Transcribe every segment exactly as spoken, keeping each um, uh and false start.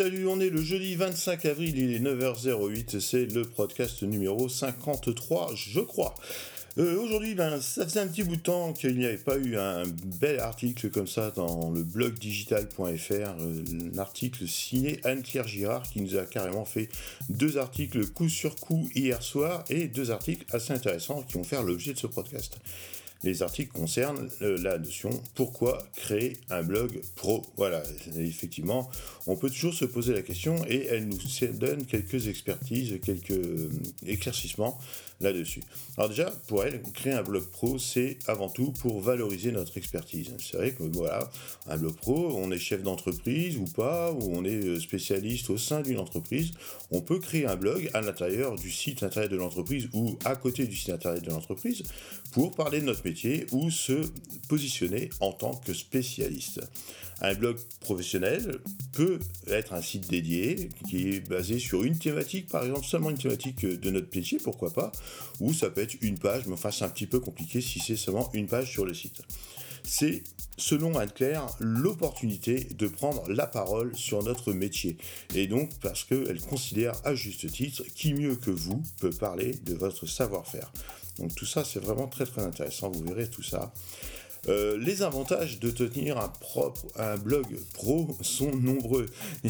Salut, on est le jeudi vingt-cinq avril, il est neuf heures zéro huit, c'est le podcast numéro cinquante-trois, je crois. Euh, aujourd'hui, ben, ça faisait un petit bout de temps qu'il n'y avait pas eu un bel article comme ça dans le blog digital point f r, euh, un article signé Anne-Claire Girard qui nous a carrément fait deux articles coup sur coup hier soir et deux articles assez intéressants qui vont faire l'objet de ce podcast. Les articles concernent euh, la notion pourquoi créer un blog pro. Voilà, effectivement, on peut toujours se poser la question et elle nous donne quelques expertises, quelques euh, éclaircissements là-dessus. Alors déjà, pour elle, créer un blog pro, c'est avant tout pour valoriser notre expertise. C'est vrai que voilà, un blog pro, on est chef d'entreprise ou pas, ou on est spécialiste au sein d'une entreprise, on peut créer un blog à l'intérieur du site internet de l'entreprise ou à côté du site internet de l'entreprise pour parler de notre métier ou se positionner en tant que spécialiste. Un blog professionnel peut être un site dédié qui est basé sur une thématique, par exemple seulement une thématique de notre métier, pourquoi pas, ou ça peut être une page, mais enfin c'est un petit peu compliqué si c'est seulement une page sur le site. C'est, selon Anne-Claire, l'opportunité de prendre la parole sur notre métier. Et donc, parce qu'elle considère à juste titre, qui mieux que vous peut parler de votre savoir-faire. Donc tout ça, c'est vraiment très très intéressant, vous verrez tout ça. Euh, les avantages de tenir un, propre, un blog pro sont nombreux.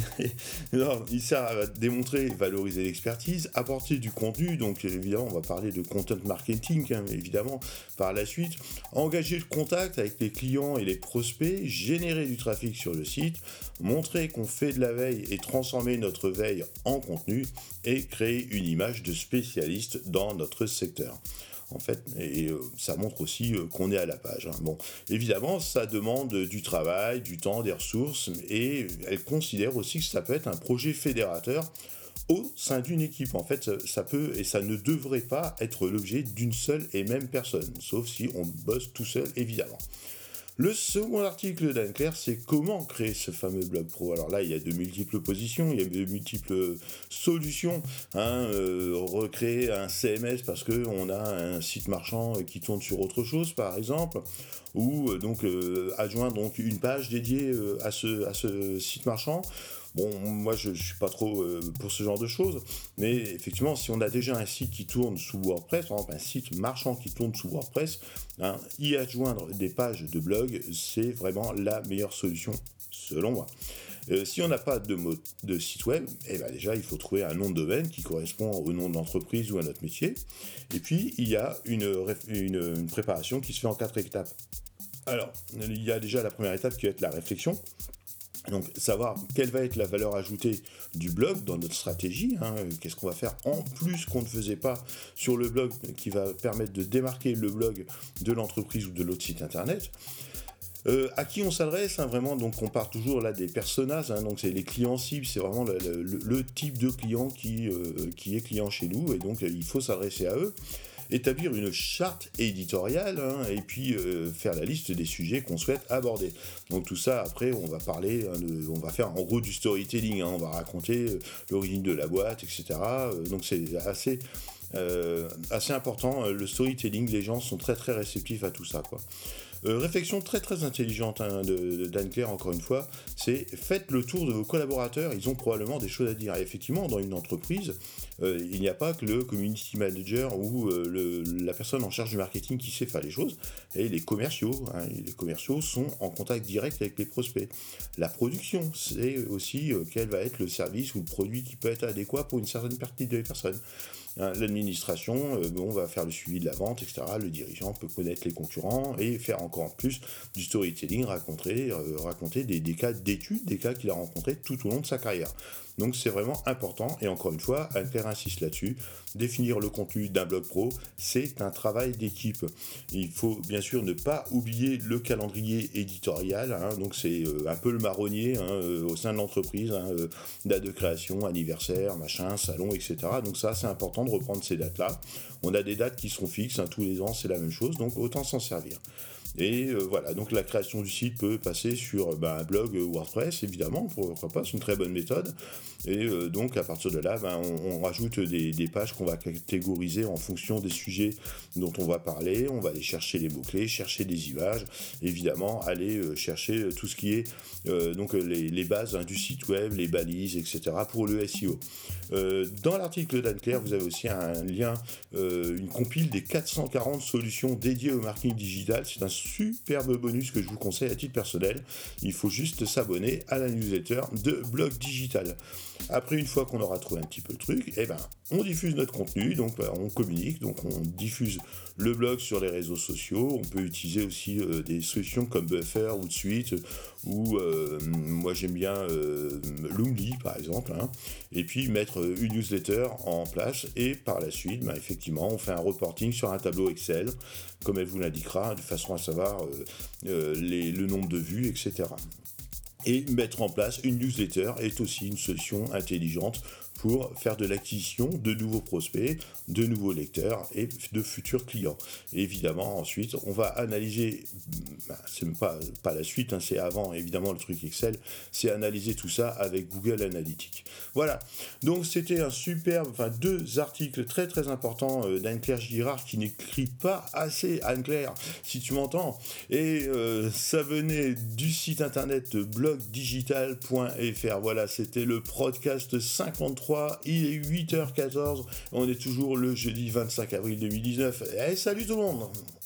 Alors, il sert à démontrer, valoriser l'expertise, apporter du contenu, donc évidemment on va parler de content marketing, hein, évidemment par la suite, engager le contact avec les clients et les prospects, générer du trafic sur le site, montrer qu'on fait de la veille et transformer notre veille en contenu et créer une image de spécialiste dans notre secteur. En fait, et euh, ça montre aussi euh, qu'on est à la page. Hein. Bon, évidemment, ça demande du travail, du temps, des ressources, et elle considère aussi que ça peut être un projet fédérateur au sein d'une équipe. En fait, ça, ça peut et ça ne devrait pas être l'objet d'une seule et même personne, sauf si on bosse tout seul, évidemment. Le second article d'Anne-Claire, c'est comment créer ce fameux blog pro. Alors là, il y a de multiples positions, il y a de multiples solutions. Hein, euh, recréer un C M S parce qu'on a un site marchand qui tourne sur autre chose, par exemple, ou euh, donc euh, adjoindre donc une page dédiée euh, à ce, à ce site marchand. Bon, moi je ne suis pas trop euh, pour ce genre de choses, mais effectivement, si on a déjà un site qui tourne sous WordPress, par exemple un site marchand qui tourne sous WordPress, hein, y adjoindre des pages de blog, c'est vraiment la meilleure solution, selon moi. Euh, si on n'a pas de, mot, de site web, eh ben déjà il faut trouver un nom de domaine qui correspond au nom de l'entreprise ou à notre métier. Et puis il y a une, une, une préparation qui se fait en quatre étapes. Alors, il y a déjà la première étape qui va être la réflexion. Donc, savoir quelle va être la valeur ajoutée du blog dans notre stratégie, hein, qu'est-ce qu'on va faire en plus qu'on ne faisait pas sur le blog qui va permettre de démarquer le blog de l'entreprise ou de l'autre site internet. Euh, à qui on s'adresse, hein, vraiment, donc on part toujours là des personas, hein, donc c'est les clients cibles, c'est vraiment le, le, le type de client qui, euh, qui est client chez nous, et donc il faut s'adresser à eux. Établir une charte éditoriale hein, et puis euh, faire la liste des sujets qu'on souhaite aborder. Donc tout ça, après, on va parler, hein, de, on va faire en gros du storytelling, hein, on va raconter euh, l'origine de la boîte, et cetera. Euh, donc c'est assez, euh, assez important, le storytelling, les gens sont très très réceptifs à tout ça, quoi. Euh, réflexion très très intelligente hein, de, de d'Anne-Claire, encore une fois, c'est faites le tour de vos collaborateurs, ils ont probablement des choses à dire. Et effectivement, dans une entreprise, euh, il n'y a pas que le community manager ou euh, le, la personne en charge du marketing qui sait faire les choses, et les commerciaux, hein, et les commerciaux sont en contact direct avec les prospects. La production, c'est aussi euh, quel va être le service ou le produit qui peut être adéquat pour une certaine partie des personnes. L'administration, euh, on va faire le suivi de la vente, et cetera. Le dirigeant peut connaître les concurrents et faire encore plus du storytelling, raconter, euh, raconter des, des cas d'études, des cas qu'il a rencontrés tout au long de sa carrière. Donc c'est vraiment important, et encore une fois, Anne-Claire insiste là-dessus, définir le contenu d'un blog pro, c'est un travail d'équipe. Il faut bien sûr ne pas oublier le calendrier éditorial, hein, donc c'est euh, un peu le marronnier hein, euh, au sein de l'entreprise, hein, euh, date de création, anniversaire, machin, salon, et cetera. Donc ça, c'est important de reprendre ces dates-là. On a des dates qui sont fixes, hein, tous les ans, c'est la même chose, donc autant s'en servir. Et euh, voilà, donc la création du site peut passer sur ben, un blog WordPress, évidemment, pourquoi pas, c'est une très bonne méthode. Et euh, donc à partir de là, ben, on, on rajoute des, des pages qu'on va catégoriser en fonction des sujets dont on va parler. On va aller chercher les mots-clés, chercher des images, évidemment, aller euh, chercher tout ce qui est euh, donc les, les bases hein, du site web, les balises, et cetera pour le S E O. Euh, dans l'article d'Anne Claire, vous avez aussi un lien, euh, une compile des quatre cent quarante solutions dédiées au marketing digital. C'est un superbe bonus que je vous conseille à titre personnel. Il faut juste s'abonner à la newsletter de Blog Digital. Après, une fois qu'on aura trouvé un petit peu le truc, eh ben, on diffuse notre contenu, donc bah, on communique, donc on diffuse le blog sur les réseaux sociaux. On peut utiliser aussi euh, des solutions comme Buffer ou Suite, ou euh, moi j'aime bien euh, Loomly par exemple, hein, et puis mettre une newsletter en place, et par la suite, bah, effectivement, on fait un reporting sur un tableau Excel, comme elle vous l'indiquera, de façon à savoir euh, euh, les, le nombre de vues, et cetera. Et mettre en place une newsletter est aussi une solution intelligente pour faire de l'acquisition de nouveaux prospects, de nouveaux lecteurs et de futurs clients. Et évidemment, ensuite, on va analyser, ben, c'est même pas, pas la suite, hein, c'est avant, évidemment, le truc Excel, c'est analyser tout ça avec Google Analytics. Voilà, donc c'était un superbe, enfin deux articles très très importants euh, d'Anne-Claire Girard, qui n'écrit pas assez, Anne-Claire, si tu m'entends, et euh, ça venait du site internet blog digital point f r. Voilà, c'était le podcast cinquante-trois. Il est huit heures quatorze, on est toujours le jeudi vingt-cinq avril deux mille dix-neuf. Et salut tout le monde!